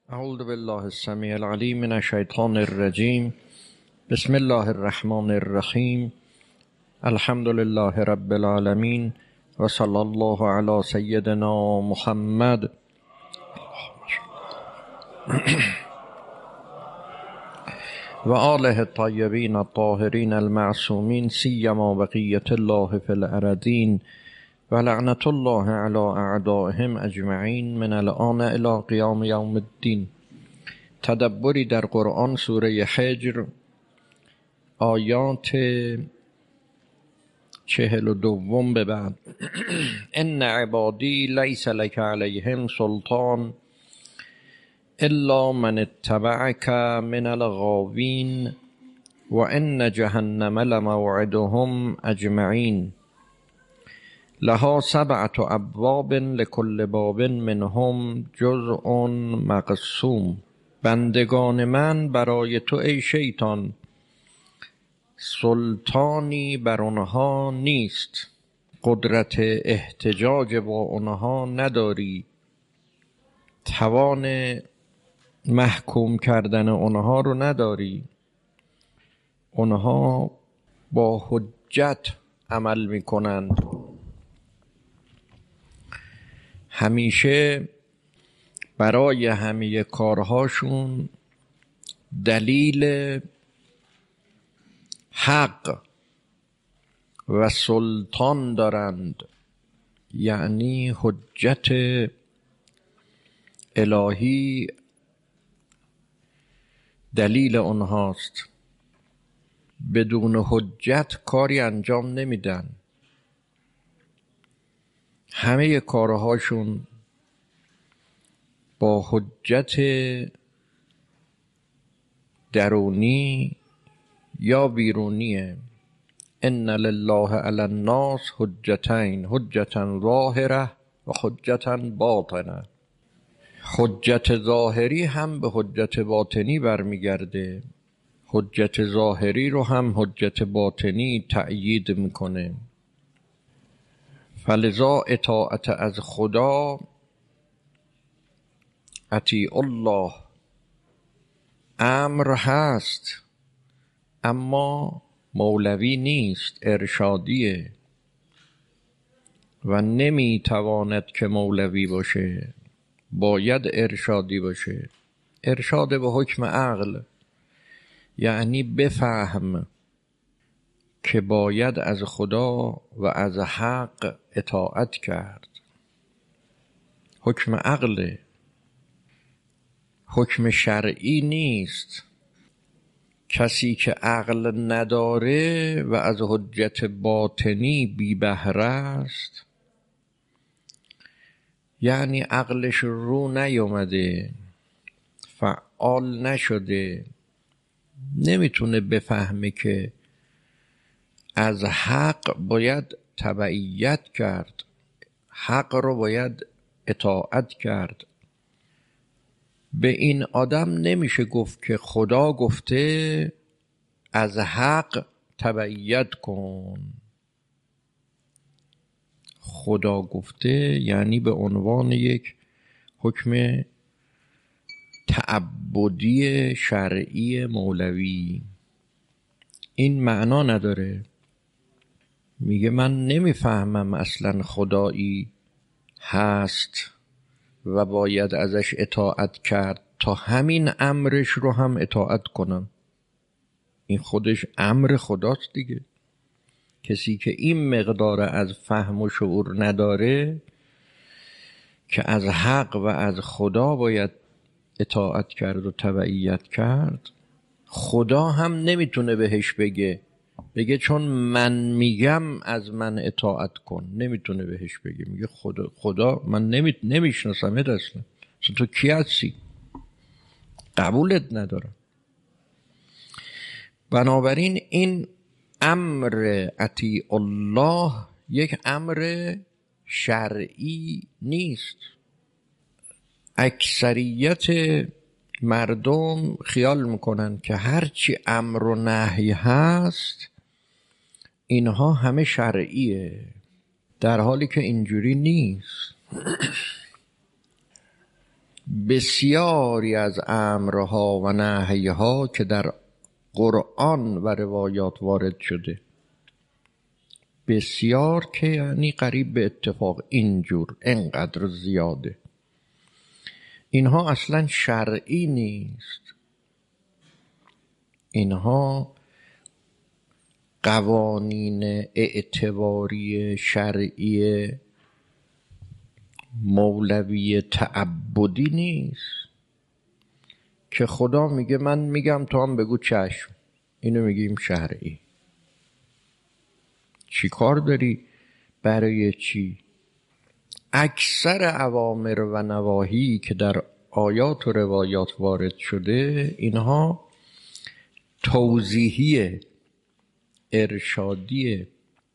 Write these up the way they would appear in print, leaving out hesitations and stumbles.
اعوذ بالله السمیع العلیم من الشیطان الرجیم. بسم الله الرحمن الرحیم. الحمد لله رب العالمین و صلی الله علی سیدنا محمد و آله الطیبین الطاهرین المعصومین سیما بقیة الله فی الارضین و لعنت الله علی اعدائهم اجمعین من الآن الی قیام یوم الدین. تدبری در قرآن، سوره حجر، آیات 42 به بعد. ان عبادی لیس لک علیهم سلطان الا من اتبعک من الغاوین و ان جهنم لموعدهم اجمعین. لها 7 ابواب لكل باب منهم جزء مقسوم. بندگان من برای تو ای شیطان سلطانی بر آنها نیست، قدرت احتجاج با آنها نداری، توان محکوم کردن آنها رو نداری. آنها با حجت عمل می کنند. همیشه برای همه کارهاشون دلیل حق و سلطان دارند، یعنی حجت الهی دلیل آنهاست. بدون حجت کاری انجام نمیدن. همه کارهاشون با حجت درونی یا بیرونیه. ان لله علی الناس حجتین، حجتا ظاهره و حجتا باطنه. حجت ظاهری هم به حجت باطنی برمیگرده. حجت ظاهری رو هم حجت باطنی تأیید میکنه. فلذا اطاعت از خدا، اطیع الله، امر هست اما مولوی نیست، ارشادیه و نمیتواند که مولوی باشه، باید ارشادی باشه. ارشاد به حکم عقل، یعنی بفهم که باید از خدا و از حق اطاعت کرد. حکم عقله، حکم شرعی نیست. کسی که عقل نداره و از حجت باطنی بی بهره است، یعنی عقلش رو نیومده، فعال نشده، نمیتونه بفهمه که از حق باید تبعیت کرد، حق رو باید اطاعت کرد. به این آدم نمیشه گفت که خدا گفته از حق تبعیت کن. خدا گفته یعنی به عنوان یک حکم تعبدی شرعی مولوی. این معنا نداره. میگه من نمیفهمم اصلا خدایی هست و باید ازش اطاعت کرد تا همین امرش رو هم اطاعت کنم. این خودش امر خداست دیگه. کسی که این مقدار از فهم و شعور نداره که از حق و از خدا باید اطاعت کرد و تبعیت کرد، خدا هم نمیتونه بهش بگه چون من میگم از من اطاعت کن. نمیتونه بهش بگه. میگه خدا من نمیشناسمت اصلا تو کی هستی؟ قبولت ندارم. بنابراین این امر اطیع الله یک امر شرعی نیست. اکثریت مردم خیال میکنن که هرچی امر و نهی هست اینها همه شرعیه، در حالی که اینجوری نیست. بسیاری از امرها و نهیها که در قرآن و روایات وارد شده، بسیار که یعنی قریب به اتفاق، اینجور انقدر زیاده، اینها اصلا شرعی نیست. اینها قوانین اعتباری شرعی مولوی تعبدی نیست که خدا میگه من میگم تو هم بگو چشم، اینو میگیم شرعی. چی کار داری؟ برای چی؟ اکثر اوامر و نواهی که در آیات و روایات وارد شده، اینها توضیحی، ارشادی،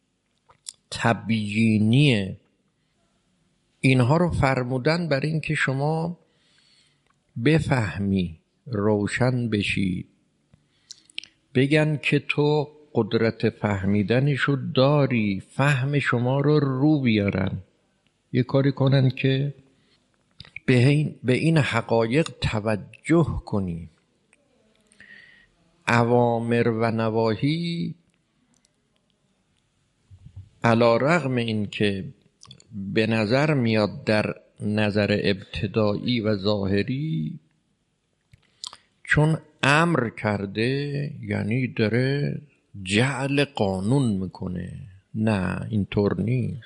تبیینی، اینها رو فرمودن برای اینکه شما بفهمی، روشن بشی، بگن که تو قدرت فهمیدنشو داری، فهم شما رو بیارن، یه کاری کنن که به این حقایق توجه کنی. اوامر و نواهی علی رغم این که به نظر میاد در نظر ابتدایی و ظاهری چون امر کرده یعنی داره جعل قانون میکنه، نه اینطور نیست.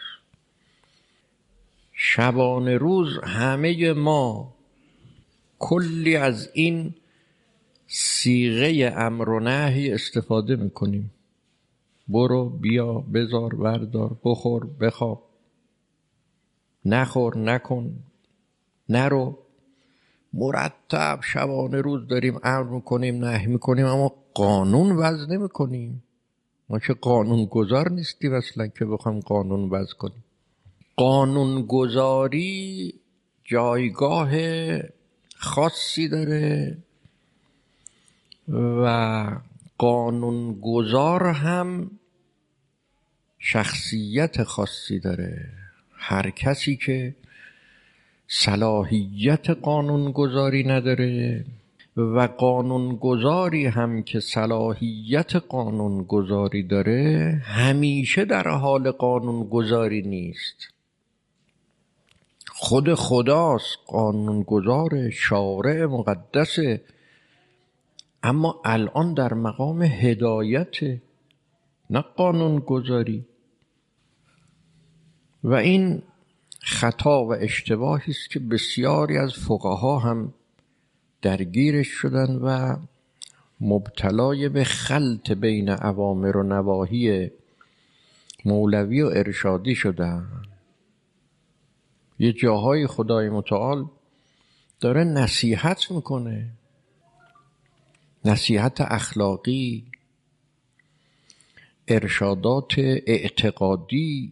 شبانه روز همه ما کلی از این صیغه امر و نهی استفاده میکنیم. برو، بیا، بذار، بردار، بخور، بخواب، نخور، نکن، نرو، مرتب شبانه روز داریم امر میکنیم، نهی میکنیم، اما قانون وضع نمیکنیم. ما که قانون گذار نیستیم اصلا که بخوایم قانون وضع کنیم. قانون گذاری جایگاه خاصی داره و قانون گذار هم شخصیت خاصی داره. هر کسی که صلاحیت قانون گذاری نداره و قانون گذاری هم که صلاحیت قانون گذاری داره همیشه در حال قانون گذاری نیست. خود خداست قانون گذار، شارع مقدسه، اما الان در مقام هدایت، نه قانون گذاری. و این خطا و اشتباهی است که بسیاری از فقها هم درگیرش شدن و مبتلای به خلط بین اوامر و نواهی مولوی و ارشادی شدن. یه جاهای خدای متعال داره نصیحت میکنه، نصیحت اخلاقی، ارشادات اعتقادی،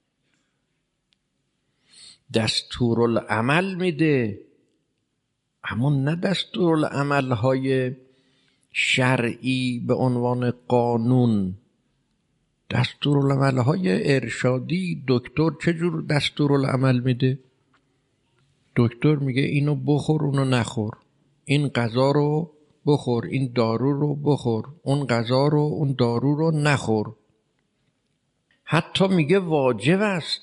دستورالعمل میده، اما نه دستورالعمل‌های شرعی به عنوان قانون، دستورالعمل‌های ارشادی. دکتر چجور دستورالعمل میده؟ دکتر میگه اینو بخور، اونو نخور، این غذا رو بخور، این دارو رو بخور، اون غذا رو، اون دارو رو نخور. حتی میگه واجب است،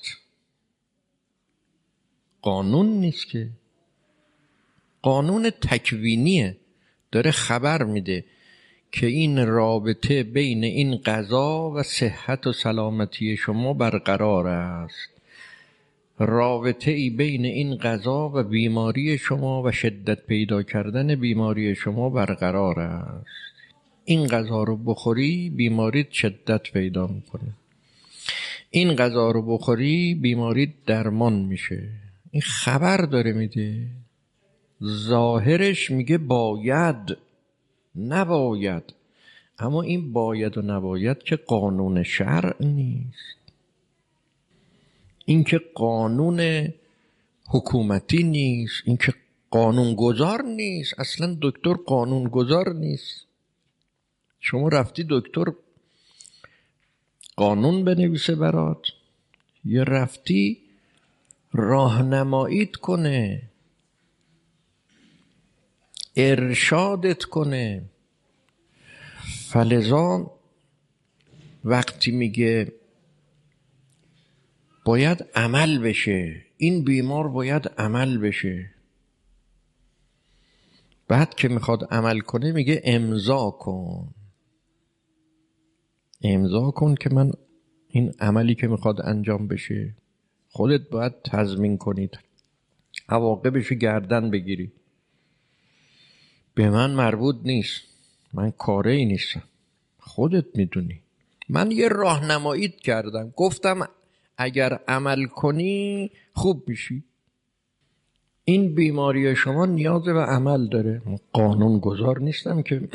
قانون نیست که، قانون تکوینیه. داره خبر میده که این رابطه بین این غذا و صحت و سلامتی شما برقرار است، رابطه ای بین این غذا و بیماری شما و شدت پیدا کردن بیماری شما برقرار است. این غذا رو بخوری بیماریت شدت پیدا میکنه، این غذا رو بخوری بیماریت درمان میشه. این خبر داره میده. ظاهرش میگه باید، نباید، اما این باید و نباید که قانون شرع نیست، این که قانون حکومتی نیست، این که قانون گذار نیست. اصلا دکتر قانون گذار نیست. شما رفتی دکتر قانون بنویسه برات یا رفتی راهنماییت کنه؟ ارشادت کنه. فلذا وقتی میگه باید عمل بشه، این بیمار باید عمل بشه، بعد که میخواد عمل کنه میگه امضا کن. امضا کن که من این عملی که میخواد انجام بشه خودت باید تضمین کنید، عواقبش گردن بگیری. به من مربوط نیست، من کاره ای نیستم، خودت میدونی. من یه راهنماییت کردم، گفتم اگر عمل کنی خوب میشی. این بیماری شما نیاز به عمل داره. قانون گذار نیستم که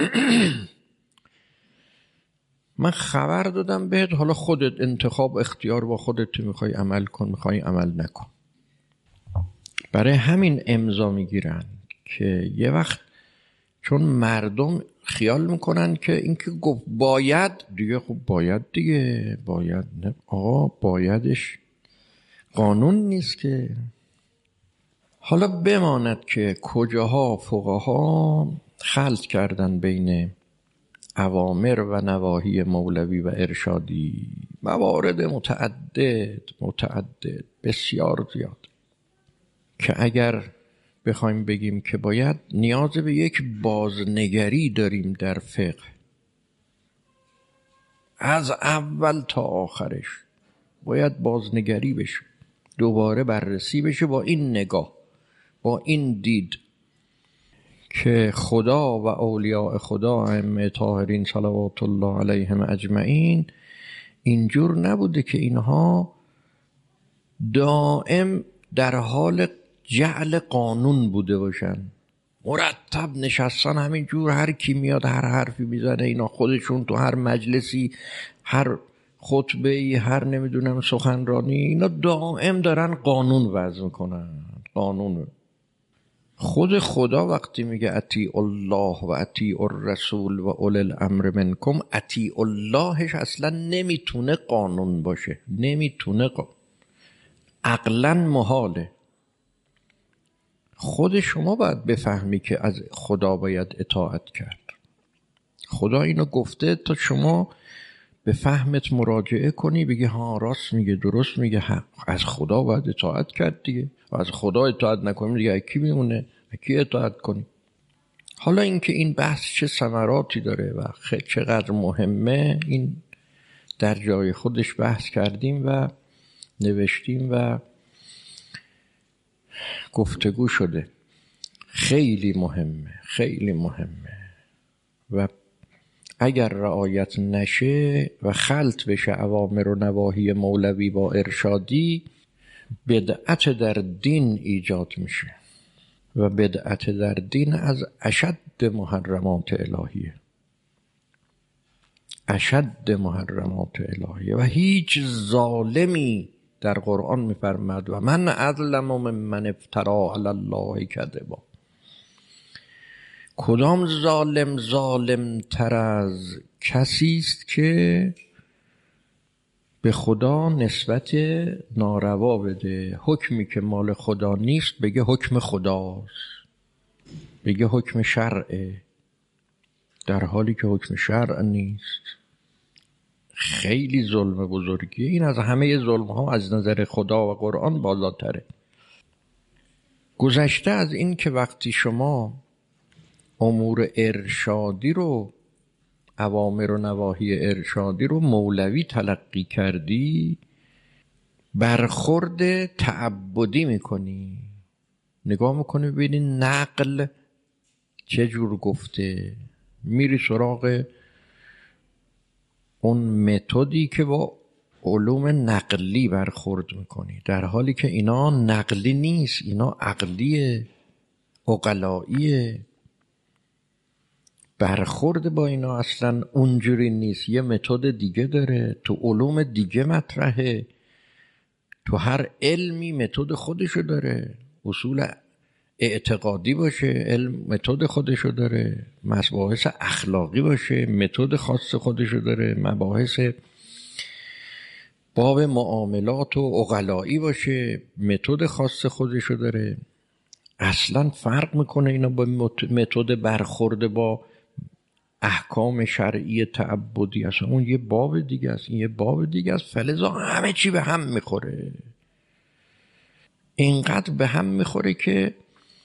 من خبر دادم بهت، حالا خودت انتخاب اختیار با خودت، میخوای عمل کن میخوای عمل نکن. برای همین امضا میگیرن که یه وقت چون مردم خیال میکنن که این که گفت باید دیگه، خب باید دیگه، باید نه آقا، بایدش قانون نیست که. حالا بماند که کجاها فقها خلط کردن بین اوامر و نواهی مولوی و ارشادی، موارد متعدد بسیار زیاد، که اگر بخوایم بگیم که باید نیاز به یک بازنگری داریم در فقه، از اول تا آخرش باید بازنگری بشه، دوباره بررسی بشه با این نگاه، با این دید که خدا و اولیاء خدا ائمه طاهرین صلوات الله علیهم اجمعین اینجور نبوده که اینها دائم در حال جعل قانون بوده باشن، مرتب نشستن همینجور، هر کی میاد هر حرفی میزنه، اینا خودشون تو هر مجلسی، هر خطبه‌ای، هر نمیدونم سخنرانی، اینا دائم دارن قانون وضع میکنن. قانون خود خدا وقتی میگه اطیعوا الله و اطیعوا الرسول و اولی الامر منکم، اطیعوا اللهش اصلا نمیتونه قانون باشه، نمیتونه عقلا محاله. خود شما باید بفهمی که از خدا باید اطاعت کرد. خدا اینو گفته تا شما به فهمت مراجعه کنی، بگی ها راست میگه، درست میگه، حق. از خدا باید اطاعت کرد دیگه. از خدا اطاعت نکنیم دیگه کی میمونه؟ کی اطاعت کنی؟ حالا اینکه این بحث چه ثمراتی داره و چقدر مهمه، این در جای خودش بحث کردیم و نوشتیم و گفتگو شده. خیلی مهمه، خیلی مهمه و اگر رعایت نشه و خلط بشه اوامر و نواهی مولوی با ارشادی، بدعت در دین ایجاد میشه و بدعت در دین از اشد محرمات الهیه، اشد محرمات الهیه. و هیچ ظالمی در قرآن میفرماد و من اظلم ممن افتری علی الله کذبا. کدام ظالم تر از کسی است که به خدا نسبت ناروا بده، حکمی که مال خدا نیست بگه حکم خداست، بگه حکم شرعه، در حالی که حکم شرع نیست. خیلی ظلم بزرگیه. این از همه ظلم ها از نظر خدا و قرآن بالاتره. گذشته از این که وقتی شما امور ارشادی رو، اوامر و نواهی ارشادی رو مولوی تلقی کردی، برخورد تعبدی میکنی، نگاه میکنی ببینی نقل چه جور گفته، میری سراغ اون متدی که با علوم نقلی برخورد میکنی، در حالی که اینا نقلی نیست، اینا عقلیه، عقلاییه. برخورد با اینا اصلا اونجوری نیست، یه متد دیگه داره، تو علوم دیگه مطرحه، تو هر علمی متد خودشو داره، اصول اعتقادی باشه علم متد خودشو داره، مباحث اخلاقی باشه متد خاص خودشو داره، مباحث باب معاملات و عقلایی باشه متد خاص خودشو داره. اصلا فرق میکنه اینا با متد برخورد با احکام شرعی تعبدی؟ اصلا اون یه باب دیگه است، این یه باب دیگه است. فلذا همه چی به هم میخوره، اینقدر به هم میخوره که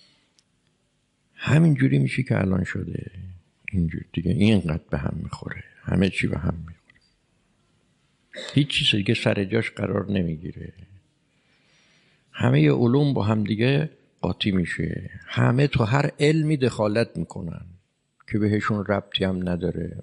همینجوری میشه که الان شده اینجوری دیگه. اینقدر به هم میخوره، همه چی به هم میخوره، هیچ چیز دیگه سر جاش قرار نمیگیره، همه علوم با هم دیگه قاطی میشه، همه تو هر علمی دخالت میکنن که بهشون ربطی هم نداره.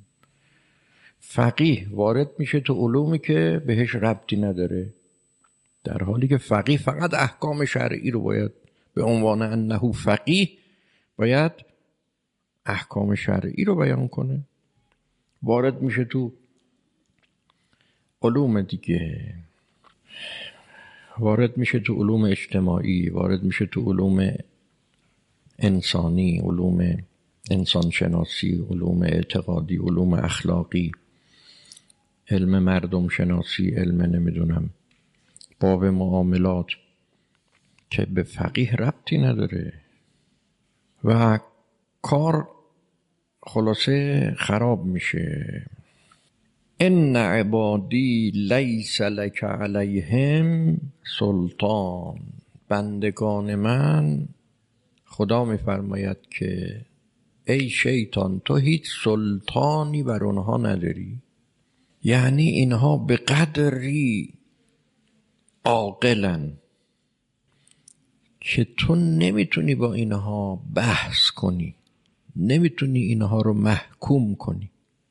فقیه وارد میشه تو علومی که بهش ربطی نداره، در حالی که فقیه فقط احکام شرعی رو باید به عنوان انه فقیه باید احکام شرعی رو بیان کنه. وارد میشه تو علوم دیگه، وارد میشه تو علوم اجتماعی، وارد میشه تو علوم انسانی، علوم انسان شناسی، علوم اعتقادی، علوم اخلاقی، علم مردم شناسی، علم نمیدونم باب معاملات که به فقیه ربطی نداره و کار خلاصه خراب میشه. ان عبادی لیس لک علیهم سلطان، بندگان من، خدا میفرماید که ای شیطان تو هیچ سلطانی بر اونها نداری. یعنی اینها به قدری عاقلن که تو نمیتونی با اینها بحث کنی، نمیتونی اینها رو محکوم کنی.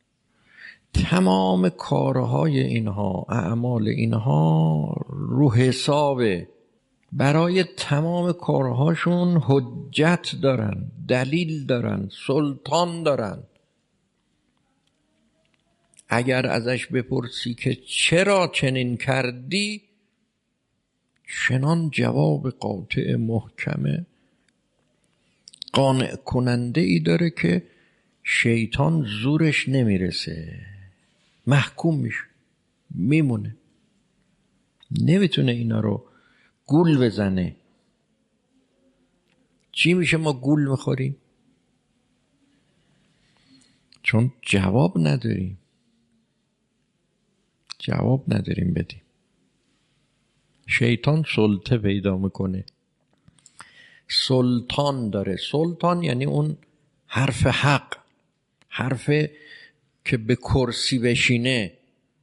تمام کارهای اینها، اعمال اینها رو حسابه، برای تمام کارهاشون حجت دارن، دلیل دارن، سلطان دارن. اگر ازش بپرسی که چرا چنین کردی، چنان جواب قاطع محکمه قانع کننده ای داره که شیطان زورش نمیرسه، محکوم میشه، میمونه، نمیتونه اینا رو گول بزنه. چی میشه ما گول میخوریم؟ چون جواب نداریم، جواب نداریم بدیم. شیطان سلطه پیدا میکنه، سلطان داره. سلطان یعنی اون حرف حق، حرف که به کرسی بشینه،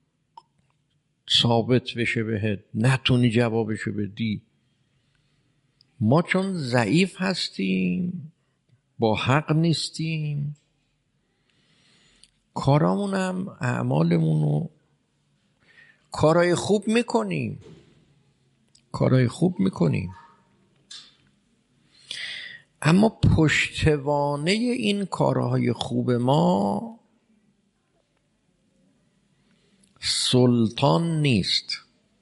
ثابت بشه بهت، نتونی جوابشو بدی. ما چون ضعیف هستیم، با حق نیستیم، کارامونم اعمالمونو کارای خوب میکنیم، کارای خوب میکنیم، اما پشتوانه این کارهای خوب ما سلطان نیست،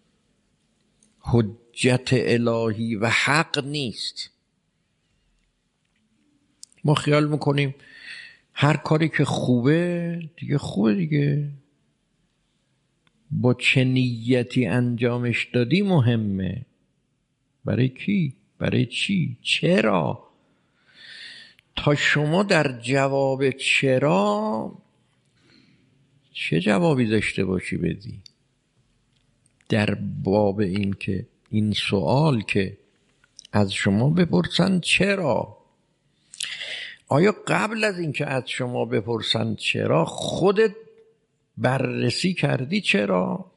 حجت الهی و حق نیست. ما خیال میکنیم هر کاری که خوبه دیگه خوبه دیگه، با چه نیتی انجامش دادی مهمه. برای کی؟ برای چی؟ چرا؟ تا شما در جواب چرا چه جوابی داشته باشی بدی، در باب این که این سوال که از شما بپرسن چرا، آیا قبل از این که از شما بپرسن چرا خودت بررسی کردی چرا؟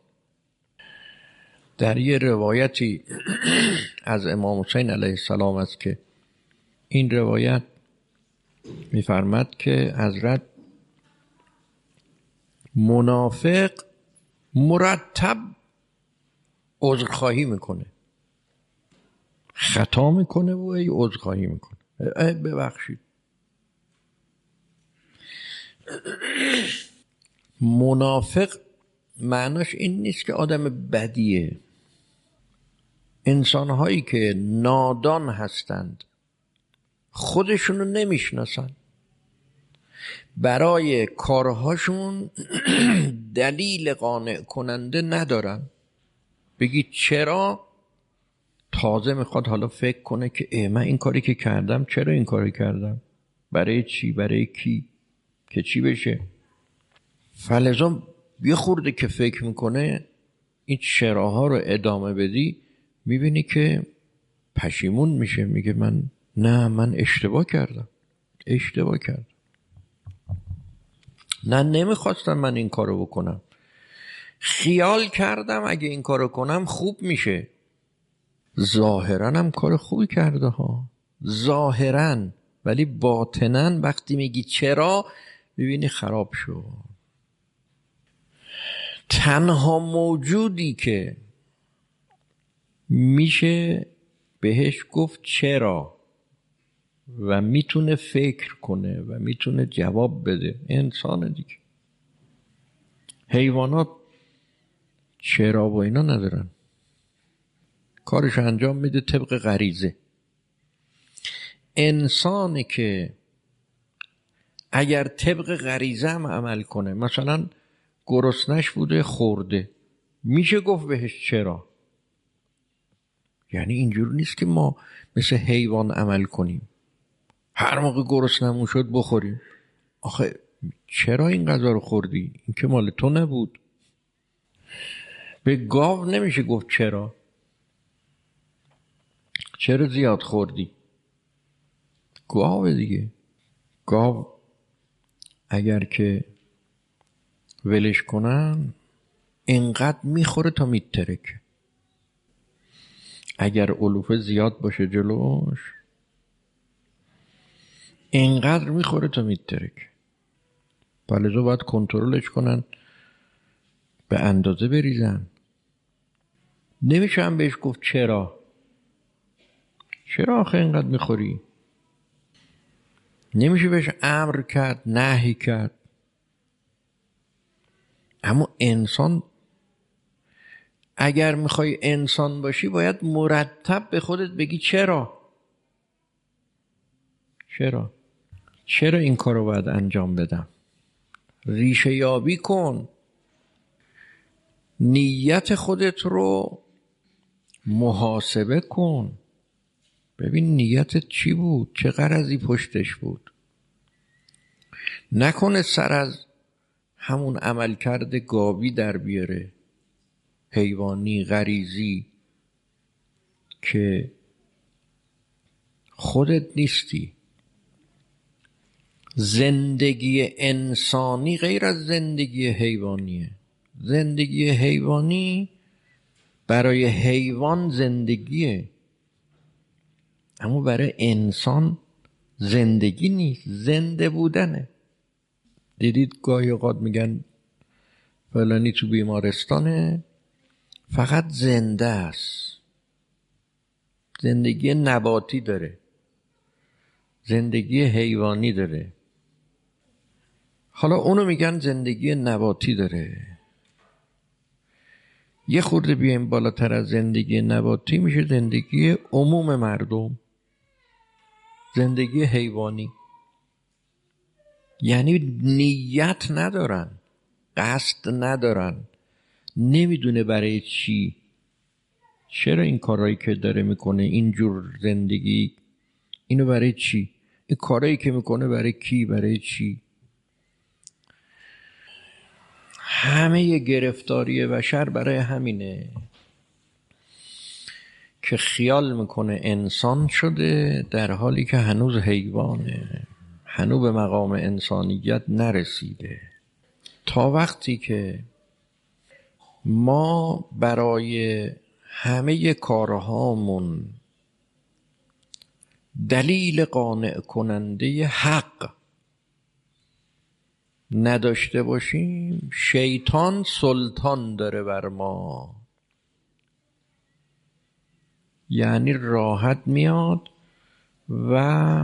در یه روایتی از امام حسین علیه السلام است که این روایت می‌فرماد که حضرت منافق مرتب عذرخواهی میکنه، خطا میکنه و ای عذرخواهی میکنه، ببخشید. منافق معناش این نیست که آدم بدیه. انسانهایی که نادان هستند، خودشونو نمیشناسن، برای کارهاشون دلیل قانع کننده ندارن. بگی چرا؟ تازه میخواد حالا فکر کنه که من این کاری که کردم چرا این کاری کردم، برای چی، برای کی، که چی بشه. فلزا یه خورده که فکر میکنه این چراها رو ادامه بدی، میبینی که پشیمون میشه، میگه من اشتباه کردم. نه نمیخواستم من این کارو بکنم، خیال کردم اگه این کارو کنم خوب میشه. ظاهرا هم کار خوبی کرده ها، ظاهرا، ولی باطنا وقتی میگی چرا ببینی خراب شد. تنها موجودی که میشه بهش گفت چرا و میتونه فکر کنه و میتونه جواب بده انسان دیگه. حیوانات چرا و اینا ندارن، کارش انجام میده طبق غریزه. انسانی که اگر طبق غریزه هم عمل کنه، مثلا گرسنش بوده خورده، میشه گفت بهش چرا. یعنی اینجور نیست که ما مثل حیوان عمل کنیم، هر موقع گرسنمون شد بخوریم. آخه چرا این غذا رو خوردی؟ این که مال تو نبود. به گاو نمیشه گفت چرا زیاد خوردی. گاو دیگه، گاو اگر که ولش کنن اینقدر میخوره تا میترکه. اگر علوفه زیاد باشه جلوش اینقدر میخوره تا میترکه. فلزا باید کنترلش کنن، به اندازه بریزن. نمیشه هم بهش گفت چرا آخه اینقدر میخوری. نمیشه بهش امر کرد، نهی کرد. اما انسان، اگر میخوای انسان باشی باید مرتب به خودت بگی چرا این کارو باید انجام بدم. ریشه یابی کن، نیت خودت رو محاسبه کن، ببین نیتت چی بود، چه غرضی پشتش بود. نکنه سر از همون عملکرد گاوی در بیاره، حیوانی، غریزی، که خودت نیستی. زندگی انسانی غیر از زندگی حیوانیه. زندگی حیوانی برای حیوان زندگیه، اما برای انسان زندگی نیست، زنده بودنه. دیدید گاهی اوقات میگن فلانی تو بیمارستانه فقط زنده است. زندگی نباتی داره، زندگی حیوانی داره. حالا اونو میگن زندگی نباتی داره. یه خورده بیایم بالاتر از زندگی نباتی، میشه زندگی عموم مردم، زندگی حیوانی. یعنی نیت ندارن، قصد ندارن، نمیدونه برای چی، چرا این کارهایی که داره میکنه، اینجور زندگی، اینو برای چی، این کارهایی که میکنه برای کی، برای چی. همه گرفتاری بشر برای همینه که خیال میکنه انسان شده در حالی که هنوز حیوانه، هنوز به مقام انسانیت نرسیده. تا وقتی که ما برای همه کارهامون دلیل قانع کننده حق نداشته باشیم، شیطان سلطان داره بر ما. یعنی راحت میاد و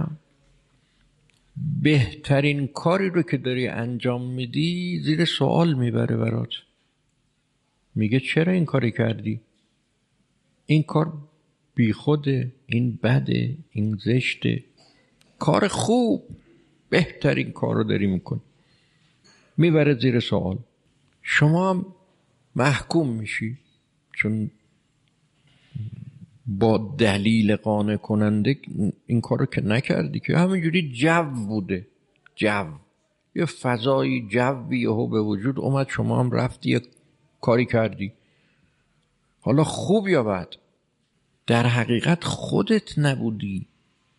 بهترین کاری رو که داری انجام میدی زیر سوال میبره برات. میگه چرا این کاری کردی؟ این کار بی خوده، این بده، این زشته. کار خوب، بهترین کار رو داری میکنی، میبره زیر سوال. شما هم محکوم میشی، چون با دلیل قانع کننده این کارو که نکردی، که همینجوری جو بوده، جو، یه فضایی، جوی یهو به وجود اومد، شما هم رفتی یه کاری کردی، حالا خوب یا بد، در حقیقت خودت نبودی.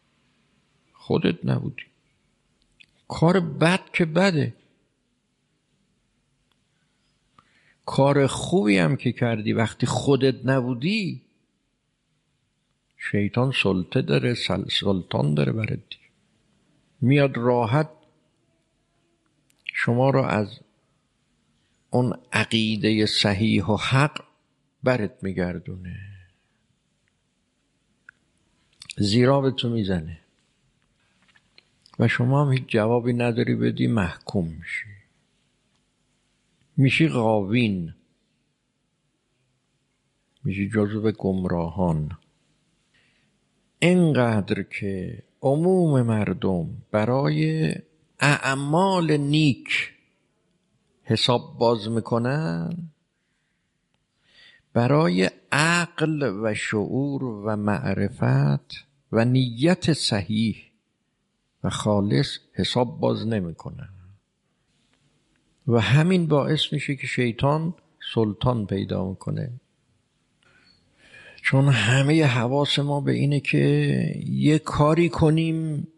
کار بد که بده، کار خوبی هم که کردی وقتی خودت نبودی، شیطان سلطه داره، سلطان داره برات، میاد راحت شما را از اون عقیده صحیح و حق برات میگردونه، زیرا به تو میزنه و شما هم هیچ جوابی نداری بدی، محکوم میشی غاوین، میشی جزو گمراهان. اینقدر که عموم مردم برای اعمال نیک حساب باز میکنن، برای عقل و شعور و معرفت و نیت صحیح و خالص حساب باز نمیکنن و همین باعث میشه که شیطان سلطان پیدا میکنه. چون همه حواس ما به اینه که یه کاری کنیم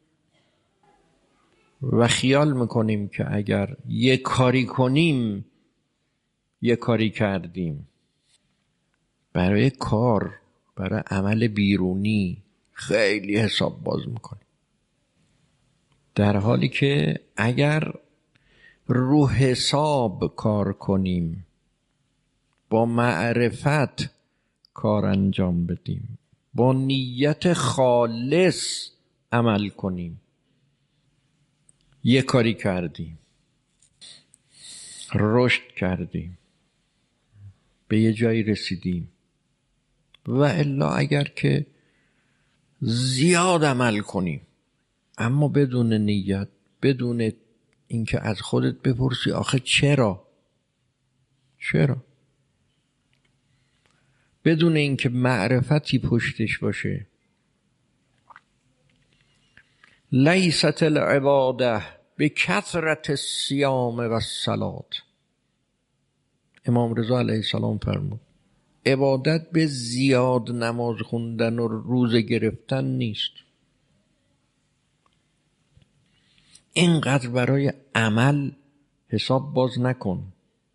و خیال میکنیم که اگر یه کاری کنیم یه کاری کردیم. برای کار، برای عمل بیرونی خیلی حساب باز میکنیم، در حالی که اگر رو حساب کار کنیم، با معرفت کار انجام بدیم، با نیت خالص عمل کنیم، یه کاری کردیم، رشد کردیم، به یه جایی رسیدیم. و الا اگر که زیاد عمل کنیم اما بدون نیت، بدون اینکه از خودت بپرسی آخه چرا، بدون اینکه معرفتی پشتش باشه. لیست العباده به کثرت الصیام و الصلاة، امام رضا علیه السلام فرمود عبادت به زیاد نماز خوندن و روزه گرفتن نیست. اینقدر برای عمل حساب باز نکن.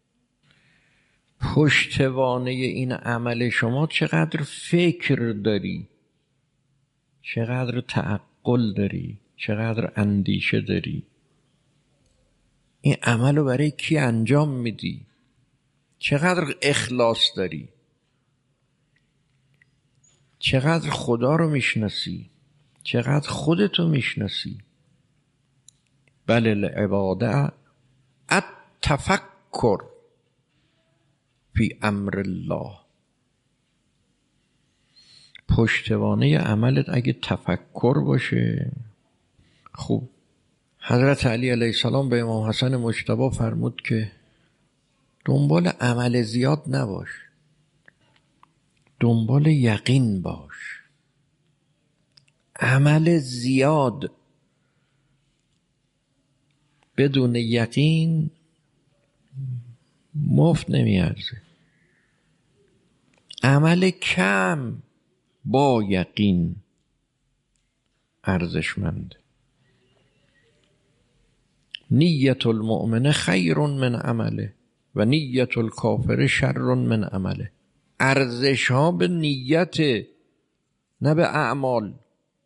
پشتوانه این عمل شما چقدر فکر داری، چقدر تعقل داری، چقدر اندیشه داری، این عمل رو برای کی انجام میدی، چقدر اخلاص داری، چقدر خدا رو میشناسی، چقدر خودتو میشناسی. بل العباده التفکر فی امر الله. پشتوانه عملت اگه تفکر باشه. خوب، حضرت علی علیه السلام به امام حسن مجتبی فرمود که دنبال عمل زیاد نباش، دنبال یقین باش. عمل زیاد بدون یقین مفت نمیارزه، عمل کم با یقین ارزشمند. نیت المؤمن خیر من عمله و نیت الکافر شر من عمله. ارزش ها به نیت، نه به اعمال.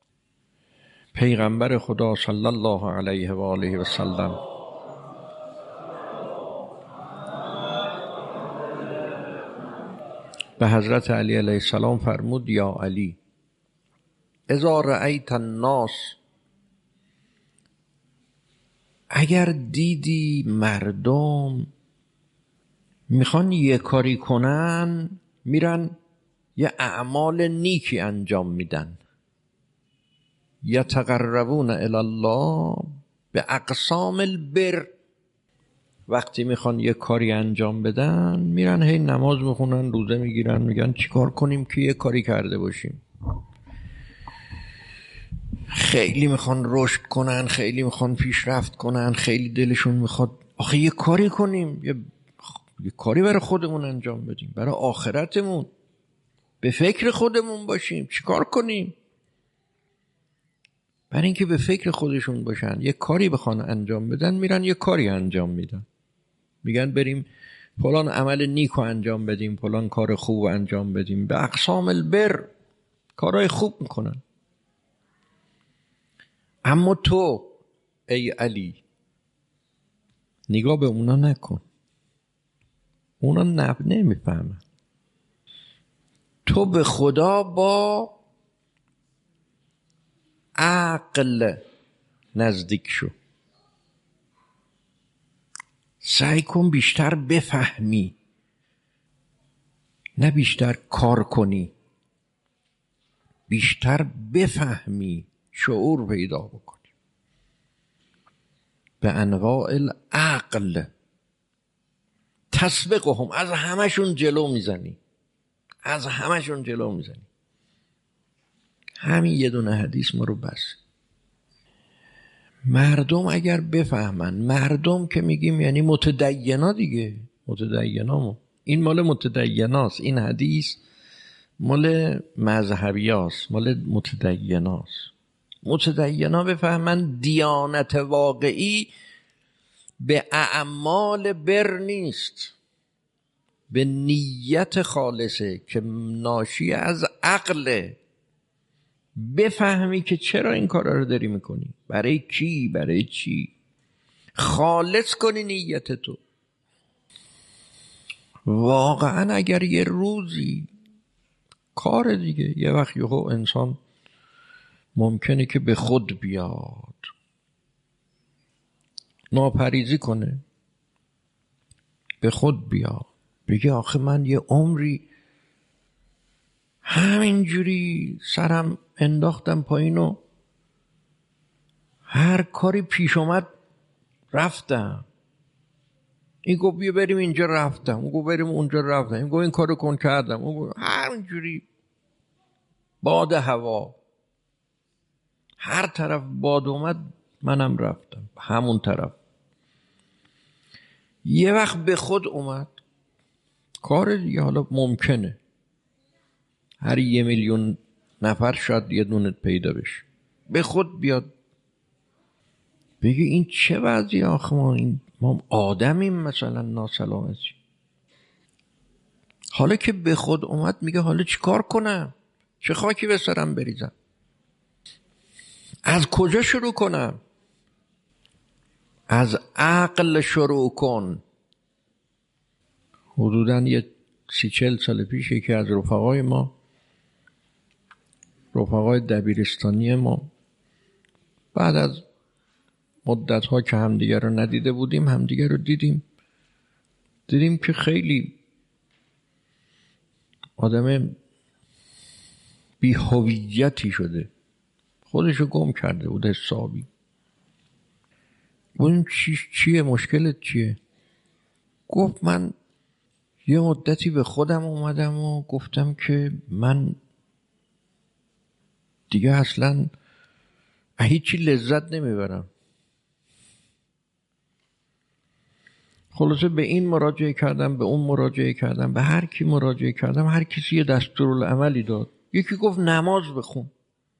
پیغمبر خدا صلی الله علیه و آله و سلم به حضرت علی علیه السلام فرمود یا علی اذا رأیت الناس، اگر دیدی مردم میخوان یه کاری کنن، میرن یه اعمال نیکی انجام میدن، یتقربون الی الله به اقسام البر، وقتی میخوان یه کاری انجام بدن میرن هی نماز میخونن، روزه میگیرن، میگن چیکار کنیم که یه کاری کرده باشیم. خیلی میخوان رشد کنن، خیلی میخوان پیشرفت کنن، خیلی دلشون میخواد آخه یه کاری کنیم، یه کاری برای خودمون انجام بدیم، برای آخرتمون، به فکر خودمون باشیم. چیکار کنیم؟ برای اینکه به فکر خودشون باشن، یه کاری بخوان انجام بدن، میرن یه کاری انجام میدن. میگن بریم فلان عمل نیکو انجام بدیم، فلان کار خوب انجام بدیم، به اقسام البر، کارهای خوب میکنن. اما تو ای علی نگاه به اونا نکن، اونا نمیفهمن. تو به خدا با عقل نزدیک شو، سعی کن بیشتر بفهمی، نه بیشتر کار کنی، بیشتر بفهمی، شعور پیدا بکنی. به انواع العقل تسبقهم، از همشون جلو میزنی، از همشون جلو میزنی. همین یه دونه حدیث ما رو بس. مردم اگر بفهمن، مردم که میگیم یعنی متدینا دیگه، متدینامو، این مال متدیناست، این حدیث مال مذهبیاست، مال متدیناست. متدینا بفهمن دیانت واقعی به اعمال بر نیست، به نیت خالصه که ناشی از عقله. بفهمی که چرا این کارا رو داری میکنی، برای کی، برای چی، خالص کنی نیت تو. واقعا اگر یه روزی کار دیگه، یه وقت یهو انسان ممکنه که به خود بیاد، ناپریزی کنه، به خود بیاد، بگه آخه من یه عمری همینجوری سرم انداختم پایین و هر کاری پیش اومد رفتم. این گفت بیا بریم اینجا رفتم، اون گفت بریم اونجا رفتم، این گفت این کارو کن کردم، اون گفت همینجوری باد هوا، هر طرف باد اومد منم رفتم همون طرف. یه وقت به خود اومد کار دیگه، حالا ممکنه هر 1,000,000 نفر شاید یه دونه پیدا بشه، به خود بیاد بگی این چه وضعی، آخه ما آدمیم مثلا ناسلامتی. حالا که به خود اومد میگه حالا چی کار کنم، چه خاکی به سرم بریزم، از کجا شروع کنم؟ از عقل شروع کن. حدوداً یه 30-40 سال پیش یکی از رفقای دبیرستانی ما، بعد از مدت‌ها که همدیگر رو ندیده بودیم، همدیگر رو دیدیم که خیلی آدم بی‌هویتی شده، خودشو گم کرده بود حسابی. این چیه مشکلت چیه؟ گفت من یه مدتی به خودم اومدم و گفتم که من دیگه اصلا هیچی لذت نمیبرم. خلاصه به این مراجعه کردم، به اون مراجعه کردم، به هر کی مراجعه کردم، هر کسی یه دستورالعملی داد. یکی گفت نماز بخون،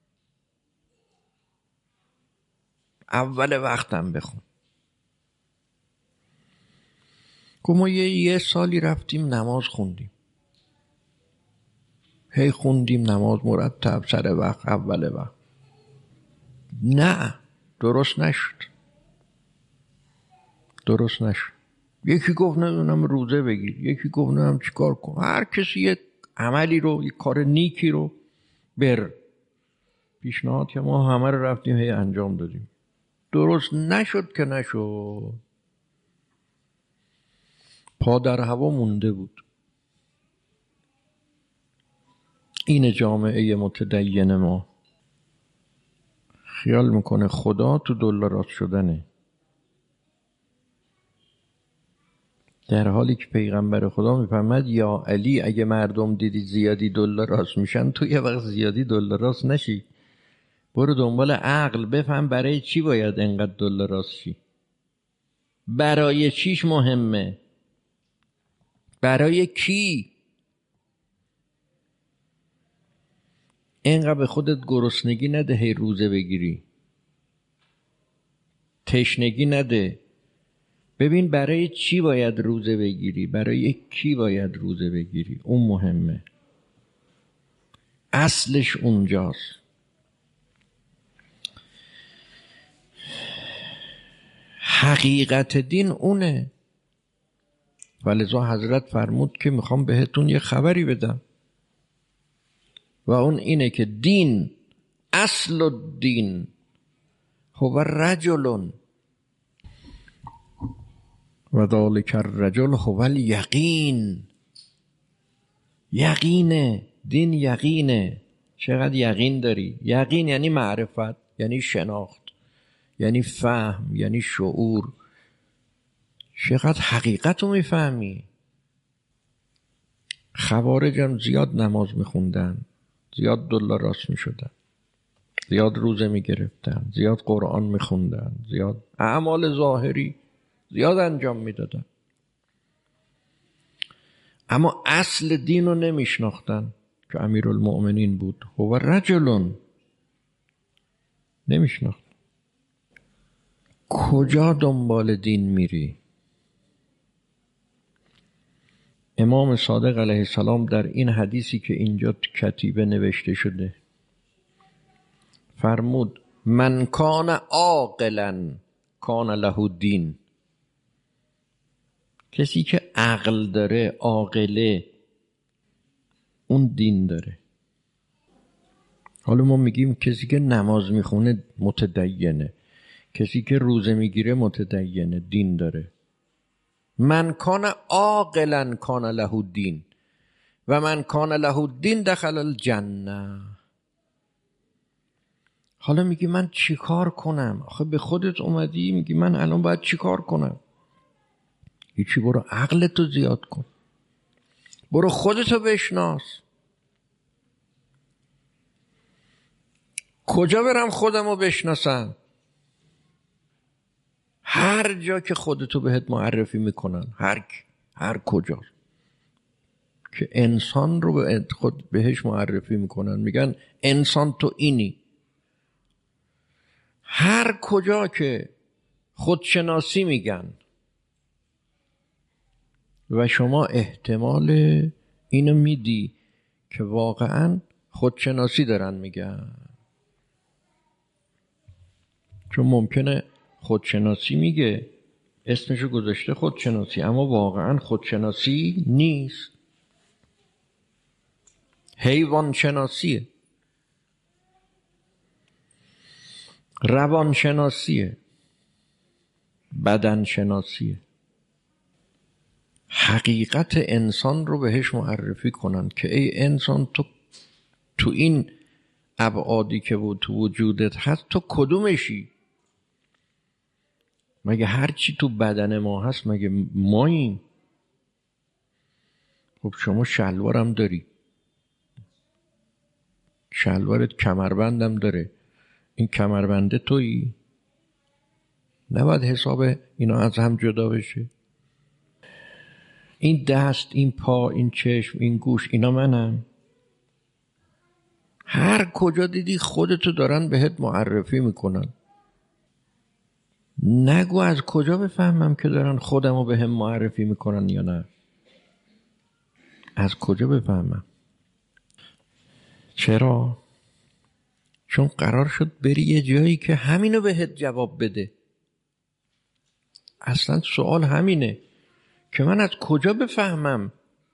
اول وقتم بخون. گفت ما یه سالی رفتیم نماز خوندیم، هی خوندیم نماز مرتب، سر وقت، اول وقت. نه، درست نشد. یکی گفت نمیدونم روزه بگیر، یکی گفت نمیدونم چیکار کن، هر کسی یه عملی رو، یه کار نیکی رو پیشنهاد که ما همه رو رفتیم هی انجام دادیم. درست نشد که نشد، پا در هوا مونده بود. این جامعه متدین ما خیال میکنه خدا تو دلارات شدنه. در حالی که پیغمبر خدا میفرماد یا علی اگه مردم دیدی زیادی دلار راست میشن تو یه وقت زیادی دلار راست نشی، برو دنبال عقل بفهم برای چی باید انقدر دلار راست شی، برای چیش مهمه، برای کی. اینقدر به خودت گرسنگی نده هی روزه بگیری، تشنگی نده، ببین برای چی باید روزه بگیری، برای کی باید روزه بگیری، اون مهمه، اصلش اونجاست. حقیقت دین اونه. ولذا حضرت فرمود که میخوام بهتون یه خبری بدم و اون اینه که دین، اصل الدین هو رجل و ذلک الرجل هو الیقین. یقینه، دین یقینه. چقدر یقین داری؟ یقین یعنی معرفت، یعنی شناخت، یعنی فهم، یعنی شعور. چقدر حقیقت رو میفهمی. خوارج هم زیاد نماز میخوندن، زیاد دلار راست میشدن، زیاد روزه میگرفتن، زیاد قرآن میخوندن، زیاد اعمال ظاهری زیاد انجام میدادن، اما اصل دین رو نمیشناختن که امیرالمؤمنین بود. هو رجل، نمیشناخت. کجا دنبال دین میری؟ امام صادق علیه السلام در این حدیثی که اینجا کتیبه نوشته شده فرمود من کان عاقلا کان له دین. کسی که عقل داره، عاقله، اون دین داره. حالا ما میگیم کسی که نماز میخونه متدینه، کسی که روزه میگیره متدینه، دین داره. من کان عاقلا کان له دین و من کان له دین دخل الجنه. حالا میگی من چی کار کنم؟ آخه به خودت اومدی میگی من الان باید چی کار کنم؟ هیچی، برو عقلتو زیاد کن، برو خودتو بشناس. کجا برم خودمو بشناسم؟ هر جا که خودتو بهت معرفی میکنن، هر کجا که انسان رو به خود بهش معرفی میکنن، میگن انسان تو اینی. هر کجا که خودشناسی میگن و شما احتمال اینو میدی که واقعا خودشناسی دارن میگن، چون ممکنه خودشناسی میگه، اسمشو گذاشته خودشناسی، اما واقعا خودشناسی نیست، حیوان شناسیه، روان شناسیه، بدن شناسیه. حقیقت انسان رو بهش معرفی کنن که ای انسان تو این ابعادی که تو وجودت هست تو کدومشی؟ مگه هرچی تو بدن ما هست مگه ماییم؟ خب شما شلوارم داری، شلوارت کمربندم داره، این کمربنده تویی؟ نباید حساب اینا از هم جدا بشه. این دست، این پا، این چشم، این گوش، اینا منم. هر کجا دیدی خودتو دارن بهت معرفی میکنن. نگو از کجا بفهمم که دارن خودمو به هم معرفی میکنن یا نه. از کجا بفهمم؟ چرا؟ چون قرار شد بری یه جایی که همینو بهت جواب بده. اصلا سوال همینه که من از کجا بفهمم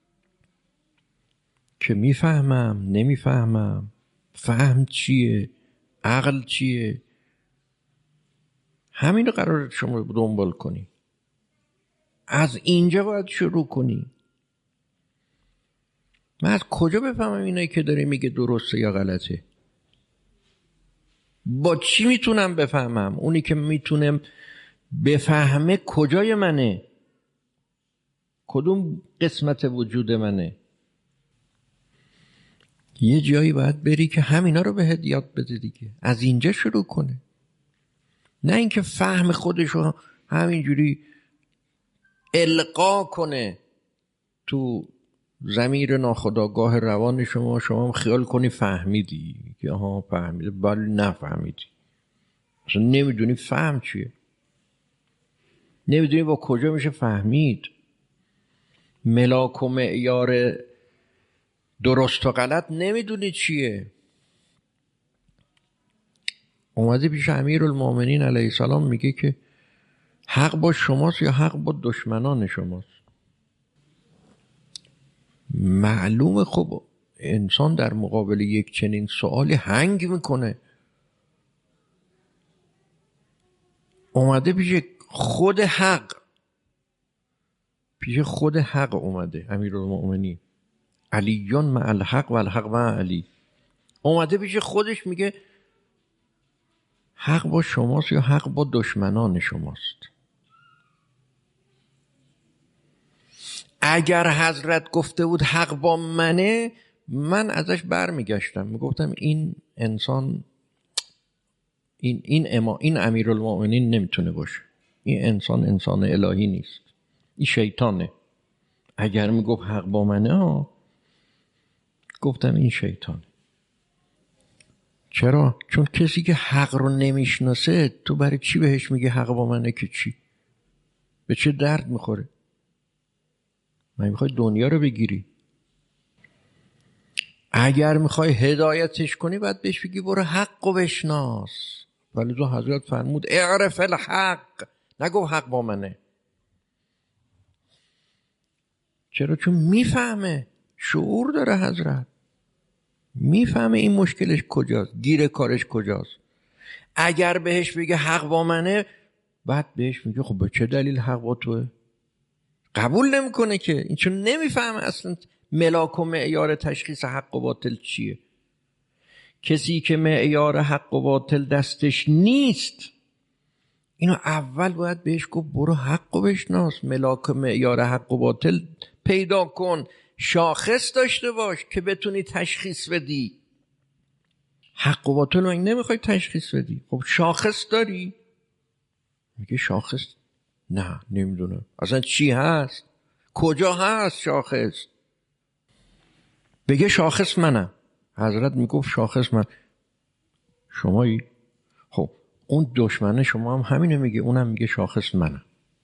که میفهمم، نمیفهمم، فهم چیه، عقل چیه. همین رو قراره شما دنبال کنی. از اینجا باید شروع کنی. من از کجا بفهمم اینایی که داره میگه درسته یا غلطه؟ با چی میتونم بفهمم؟ اونی که میتونم بفهمه کجای منه؟ کدوم قسمت وجود منه؟ یه جایی باید بری که همینا رو بهت یاد بده دیگه، از اینجا شروع کنه، نه اینکه فهم خودشو همینجوری القا کنه تو ضمیر ناخودآگاه روان شما هم خیال کنی فهمیدی که ها فهمیده، ولی نفهمیدی، اصلا نمیدونی فهم چیه، نمیدونی با کجا میشه فهمید. ملاک و معیار درست و غلط نمیدونی چیه. اومده پیش امیرالمومنین علیه السلام میگه که حق با شماست یا حق با دشمنان شماست؟ معلومه خب انسان در مقابل یک چنین سوالی هنگ میکنه. اومده پیش خود حق اومده امیرالمومنین، علیون مع الحق و الحق مع علی. اومده پیش خودش میگه حق با شماست یا حق با دشمنان شماست؟ اگر حضرت گفته بود حق با منه، من ازش برمیگشتم میگفتم این انسان این امیرالمومنین نمیتونه باشه، این انسان الهی نیست، این شیطانه. اگر میگفت حق با منه گفتم این شیطانه. چرا؟ چون کسی که حق رو نمیشناسه تو برای چی بهش میگه حق با منه که چی؟ به چه درد میخوره؟ من میخوای دنیا رو بگیری؟ اگر میخوای هدایتش کنی باید بهش بگی برو حق رو بشناس. ولی تو حضرت فرمود اعرف الحق، نگو حق با منه. چرا؟ چون میفهمه، شعور داره حضرت، میفهمه این مشکلش کجاست، گیر کارش کجاست. اگر بهش بگه حق با منه، بعد بهش میگه خب به چه دلیل حق با توه؟ قبول نمیکنه که این، چون نمیفهمه اصلا ملاک و معیار تشخیص حق و باطل چیه. کسی که معیار حق و باطل دستش نیست، اینو اول باید بهش گفت برو حق و بشناس، ملاک و معیار حق و باطل پیدا کن، شاخص داشته باش که بتونی تشخیص بدی. حق و باطل رو نمیخوای تشخیص بدی، خب شاخص داری؟ میگه شاخص نه نمیدونه اصلا چی هست، کجا هست شاخص. بگه شاخص منم. حضرت میگفت شاخص من شمایی. خب اون دشمن شما هم همینو میگه، اونم میگه شاخص منم.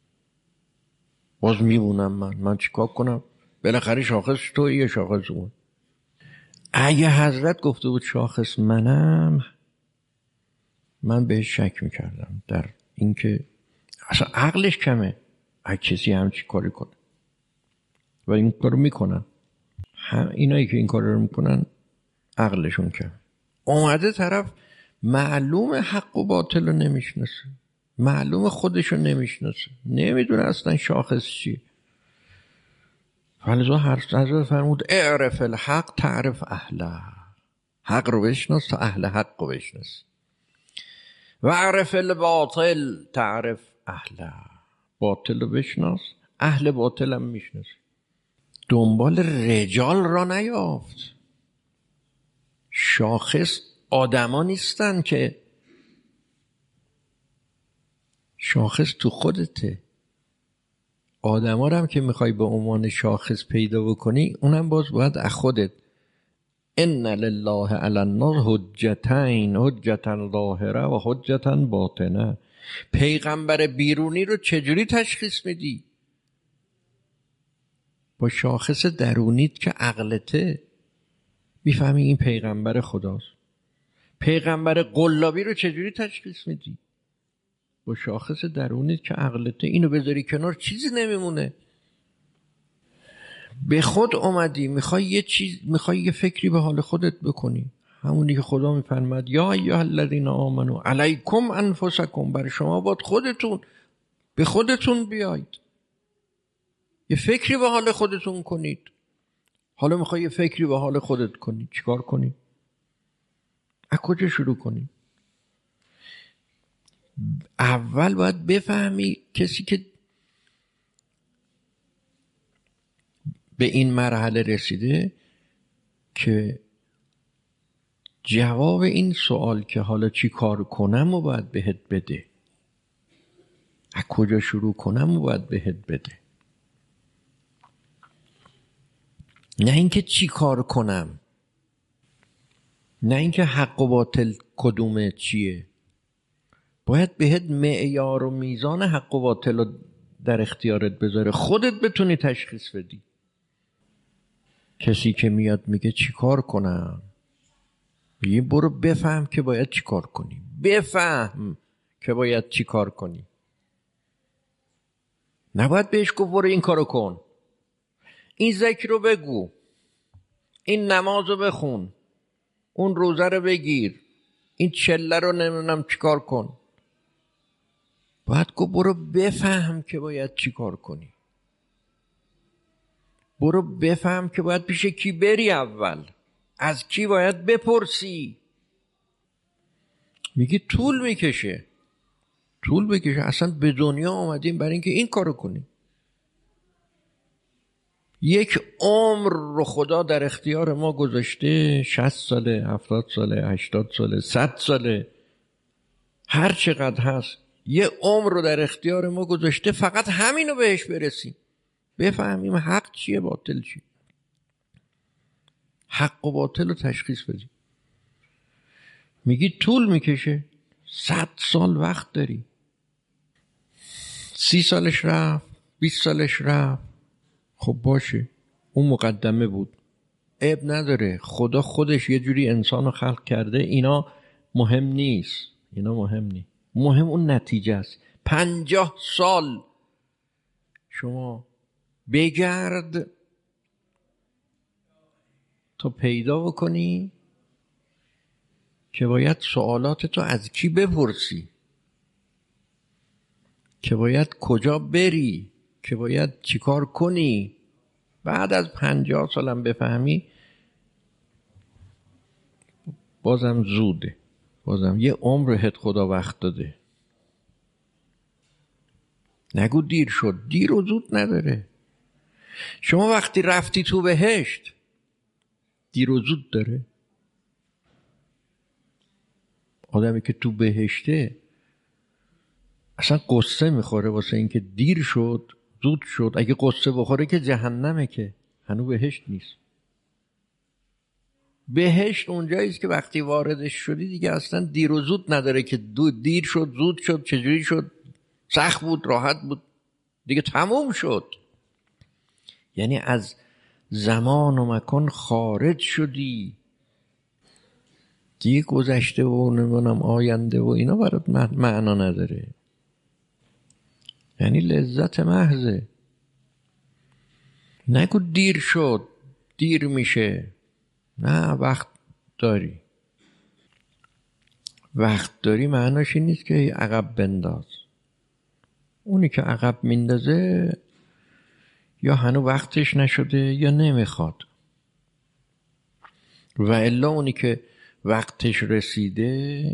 باز میمونم من چیکار کنم؟ بالاخره شاخص تو یه شاخص اون. اگه حضرت گفته بود شاخص منم، من بهش شک میکردم در اینکه اصلا عقلش کمه اگه کسی همچی کاری کنه. و این کارو میکنن، اینایی که این کار رو میکنن عقلشون کمه. اومده طرف معلوم حق و باطل رو نمیشناسه، معلوم خودش رو نمیشناسه، نمیدونه اصلا شاخص چیه. فلذا حضرت فرمود اعرف الحق تعرف اهله، حق رو بشناس تا اهل حق رو بشناس. و اعرف الباطل تعرف اهله، باطل رو بشناس اهل باطل هم میشناس. دنبال رجال را نیافت. شاخص آدما نیستن که، شاخص تو خودته. آدما رو هم که میخوای به عنوان شاخص پیدا بکنی، اونم باز باید از خودت. ان لله علی الناس حجتین، حجتا ظاهره و حجتا باطنه. پیغمبر بیرونی رو چجوری تشخیص میدی؟ با شاخص درونیت که عقلته میفهمی این پیغمبر خداست. پیغمبر قلابی رو چجوری تشخیص میدی؟ با شاخص درونیت که عقلته. اینو بذاری کنار چیزی نمیمونه. به خود اومدی میخوای یه فکری به حال خودت بکنی، همونی که خدا میفرماد یا ایها الذین آمنوا علیکم انفسکم، بر شما باید به خودتون بیاید، یه فکری به حال خودتون کنید. حالا میخوای یه فکری به حال خودت کنی، چیکار کنی؟ از کجا شروع کنی؟ اول باید بفهمی کسی که به این مرحله رسیده که جواب این سوال که حالا چی کار کنم و باید بهت بده، از کجا شروع کنم و باید بهت بده. نه اینکه چی کار کنم، نه اینکه حق و باطل کدومه چیه، باید بهت معیار و میزان حق و باطل رو در اختیارت بذاره، خودت بتونی تشخیص بدی. کسی که میاد میگه چی کار کنم، میگه برو بفهم که باید چی کار کنی، بفهم که باید چی کار کنی. نباید بهش گفت برو این کارو کن، این ذکر رو بگو، این نماز رو بخون، اون روزه رو بگیر، این چله رو نمیدونم چی کار کن. باید گفت برو بفهم که باید چی کار کنی، برو بفهم که باید پیش کی بری، اول از کی باید بپرسی. میگی طول میکشه. طول بکشه، اصلا به دنیا آمدیم برای اینکه این کارو کنیم. یک عمر رو خدا در اختیار ما گذاشته، 60 ساله، 70 ساله، 80 ساله، 100 ساله، هر چقدر هست، یه عمر رو در اختیار ما گذاشته، فقط همینو بهش برسیم، بفهمیم حق چیه باطل چیه، حق و باطل رو تشخیص بدیم. میگی طول میکشه، 100 سال وقت داری، 30 سالش رفت، 20 سالش رفت، خب باشه، اون مقدمه بود، عیب نداره، خدا خودش یه جوری انسان رو خلق کرده، اینا مهم نیست، اینا مهم نیست، مهم اون نتیجه است. 50 سال شما بگرد تا پیدا بکنی که باید سوالاتتو از کی بپرسی، که باید کجا بری، که باید چیکار کنی. بعد از 50 سالم بفهمی بازم زوده، بازم یه عمرت خدا وقت داده. نگو دیر شد، دیر و زود نداره. شما وقتی رفتی تو بهشت دیر و زود داره؟ آدمی که تو بهشته اصلا قصه میخوره واسه اینکه دیر شد زود شد. اگه قصه بخوره که جهنمه، که هنوز بهشت نیست. بهشت اونجاییست که وقتی واردش شدی دیگه اصلا دیر و زود نداره، که دیر شد زود شد چجوری شد، سخت بود راحت بود، دیگه تموم شد. یعنی از زمان و مکان خارج شدی دیگه، گذشته و نمیدونم آینده و اینا برات معنا نداره. یعنی لذت محضه. نگو دیر شد، دیر میشه. نه، وقت داری. وقت داری معناش این نیست که عقب بنداز. اونی که عقب میندازه یا هنوز وقتش نشده یا نمیخواد، و الا اونی که وقتش رسیده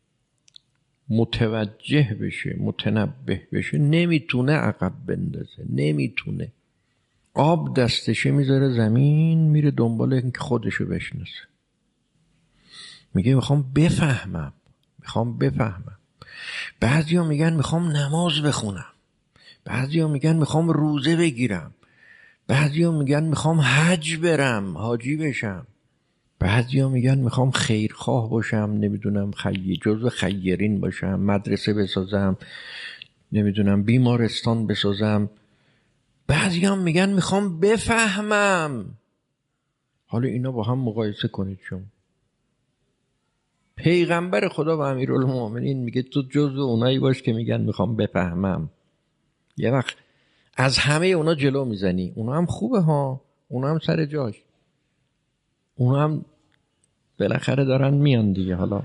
متوجه بشه، متنبه بشه، نمیتونه عقب بندازه، نمیتونه. آب دستشه میذاره زمین، میره دنبال اینکه خودشو بشناسه. میگه میخوام بفهمم، میخوام بفهمم. بعضیا میگن میخوام نماز بخونم، بعضیا میگن میخوام روزه بگیرم، بعضیا میگن میخوام حج برم، حاجی بشم، بعضیا میگن میخوام خیرخواه باشم، نمیدونم جزو خیرین باشم، مدرسه بسازم، نمیدونم بیمارستان بسازم. بعضیا میگن میخوام بفهمم. حالا اینا با هم مقایسه کنید. شما پیغمبر خدا و امیرالمومنین میگه تو جزو اونایی باش که میگن میخوام بفهمم. یه وقت از همه اونا جلو میزنی. اونا هم خوبه ها، اونا هم سر جاش، اونا هم بالاخره دارن میان دیگه، حالا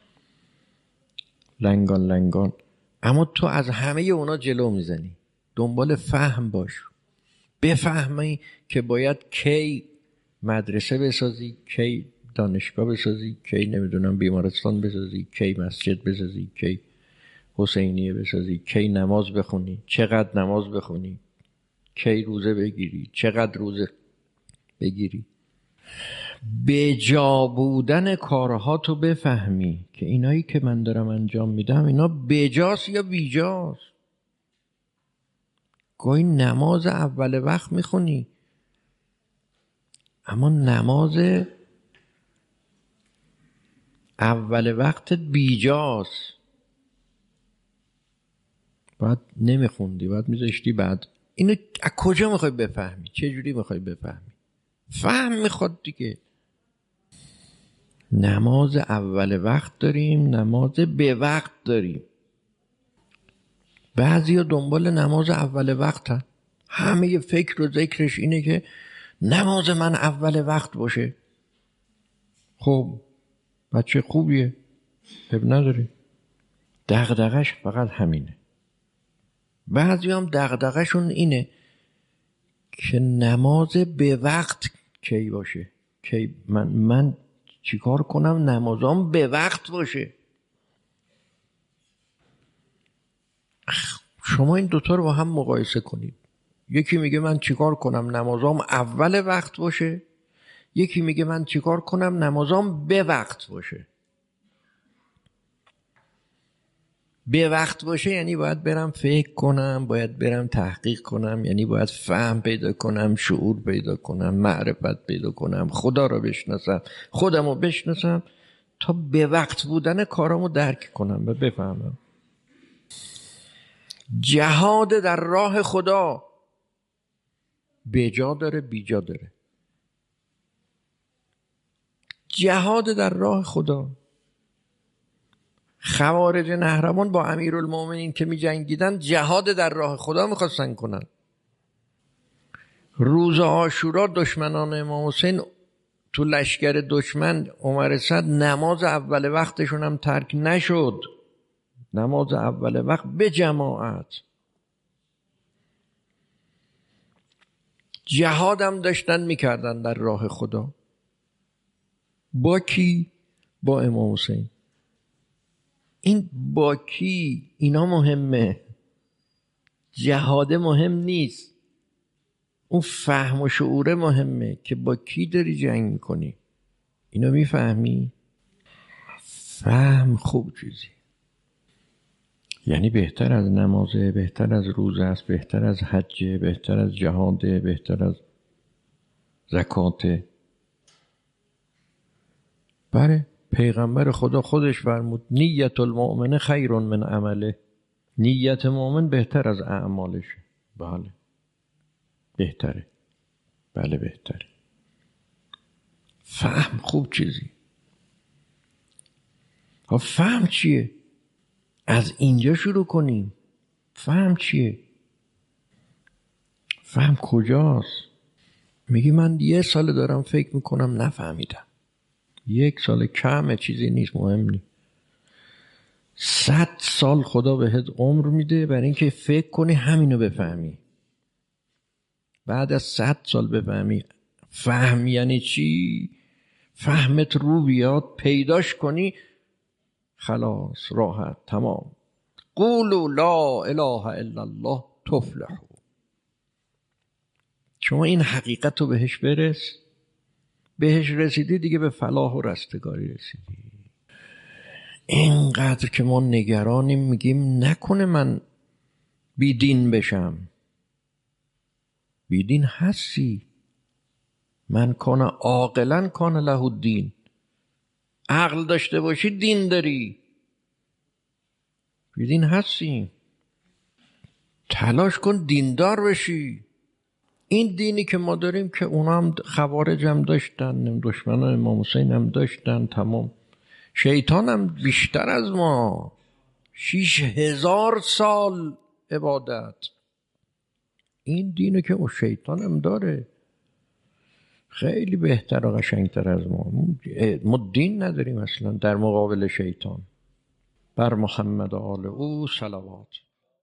لنگان. اما تو از همه اونا جلو میزنی. دنبال فهم باش، بفهمی که باید کی مدرسه بسازی، کی دانشگاه بسازی، کی نمیدونم بیمارستان بسازی، کی مسجد بسازی، کی حسینیه بسازی، کی نماز بخونی، چقدر نماز بخونی، کی روزه بگیری، چقدر روزه بگیری، به جا بودن کارها تو بفهمی که اینایی که من دارم انجام میدم اینا بجاست یا بیجاست. گاهی نماز اول وقت میخونی اما نماز اول وقتت بیجاست، باید نمیخوندی، باید میذاشتی بعد. اینو از کجا میخوای بفهمی؟ چه جوری میخوای بفهمی؟ فهم میخواد دیگه. نماز اول وقت داریم، نماز به وقت داریم. بعضیا دنبال نماز اول وقت هست، همه فکر و ذکرش اینه که نماز من اول وقت باشه. خب بچه خوبیه، اب نداری، دغدغش فقط همینه. بعضی هم دغدغشون اینه که نماز به وقت کی باشه، کی من چیکار کنم نمازام به وقت باشه. شما این دوتا رو با هم مقایسه کنید. یکی میگه من چیکار کنم نمازام اول وقت باشه، یکی میگه من چیکار کنم نمازام به وقت باشه. به وقت باشه یعنی باید برم فکر کنم، باید برم تحقیق کنم، یعنی باید فهم پیدا کنم، شعور پیدا کنم، معرفت پیدا کنم، خدا رو بشناسم، خودم رو بشناسم تا به وقت بودن کارامو درک کنم و بفهمم. جهاد در راه خدا به جا داره بی جا داره. جهاد در راه خدا. خوارج نهرمان با امیرالمومنین که می جنگیدن جهاد در راه خدا میخواستن کنن. روز عاشورا دشمنان امام حسین تو لشکر دشمن عمر صد نماز اول وقتشون هم ترک نشد. نماز اول وقت به جماعت. جهاد هم داشتن میکردن در راه خدا. با کی؟ با امام حسین. این با کی؟ اینا مهمه. جهاد مهم نیست، اون فهم و شعور مهمه که با کی داری جنگ میکنی. اینو میفهمی؟ فهم خوب چیزی، یعنی بهتر از نمازه، بهتر از روزه است، بهتر از حجه، بهتر از جهاده، بهتر از زکاته. بله پیغمبر خدا خودش فرمود نیت المؤمن خیر من عمله. نیت مؤمن بهتر از اعمالش. بله بهتره، بله بهتره. فهم خوب چیزی. فهم چیه؟ از اینجا شروع کنیم. فهم چیه؟ فهم کجاست؟ میگی من 1 سال دارم فکر میکنم نفهمیدم. 1 سال کمه، چیزی نیست، مهم نیست. 100 سال خدا بهت عمر میده برای اینکه فکر کنی همینو بفهمی. بعد از 100 سال بفهمی فهم یعنی چی، فهمت رو بیاد، پیداش کنی، خلاص راحت تمام. قولوا لا اله الا الله تفلحوا. شما این حقیقت رو بهش برس، بهش رسیدی دیگه به فلاح و رستگاری رسیدی. اینقدر که ما نگرانیم میگیم نکنه من بیدین بشم. بیدین هستی. من کان عاقلا کان له الدین. عقل داشته باشی دین داری. بیدین هستی. تلاش کن دیندار بشی. این دینی که ما داریم که اونا هم خوارج هم داشتن، دشمنان امام حسین هم داشتن، تمام. شیطان هم بیشتر از ما. 6000 سال عبادت. این دینی که اون شیطان هم داره خیلی بهتر و قشنگتر از ما. ما دین نداریم اصلا در مقابل شیطان. بر محمد و آل او صلوات.